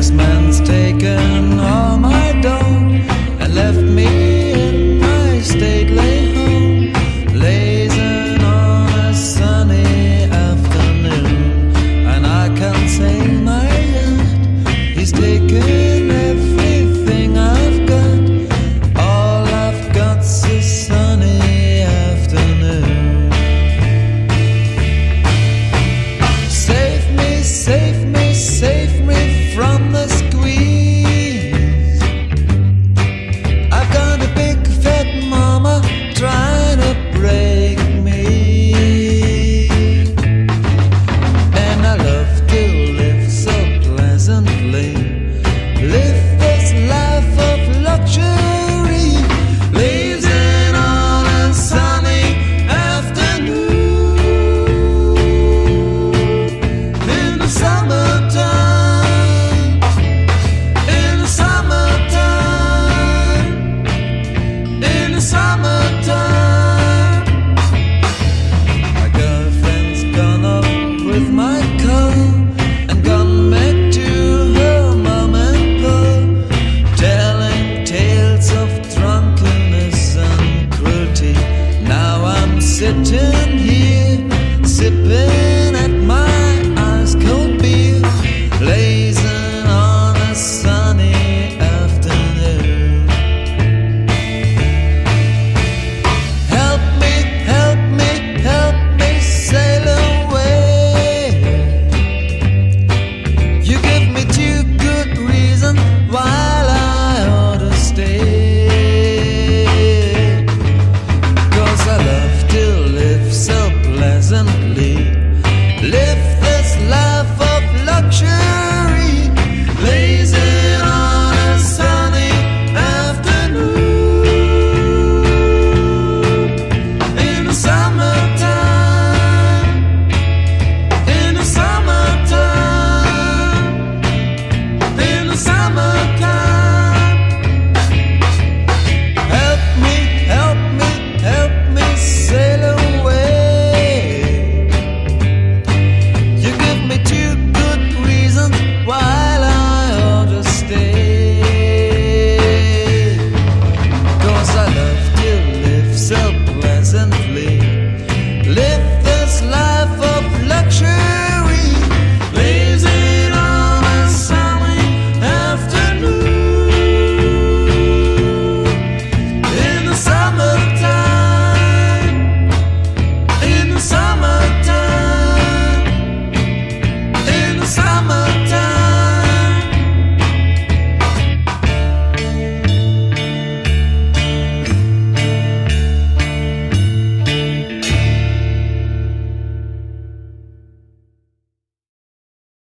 next man's taken all my dough and left me in my stately home, lazing on a sunny afternoon. And I can't sail my yacht, he's taken everything I've got. All I've got's a sunny afternoon. Save me, save me, save me from the squeeze. I've got a big fat mama trying to break me, and I love to live so pleasantly, live this life of luxury, lazing on a sunny afternoon in the summertime, in the summertime, in the summertime. My girlfriend's gone up with my car and gone back to her mom and pa, telling tales of drunkenness and cruelty. Now I'm sitting here, sipping at my ice cold beer, blazing on a sunny afternoon. Help me, help me, help me sail away. You give me two good reasons while I ought to stay. 'Cause I love to live so pleasantly, live this life of luxury, lazing on a sunny afternoon in the summertime, in the summertime, in the summertime. Help me, help me, help me sail away. You give me two good reasons while I ought to stay. 'Cause I love to live so pleasantly, live this life of luxury, lazing on a sunny afternoon in the summertime, in the summertime, in the summer.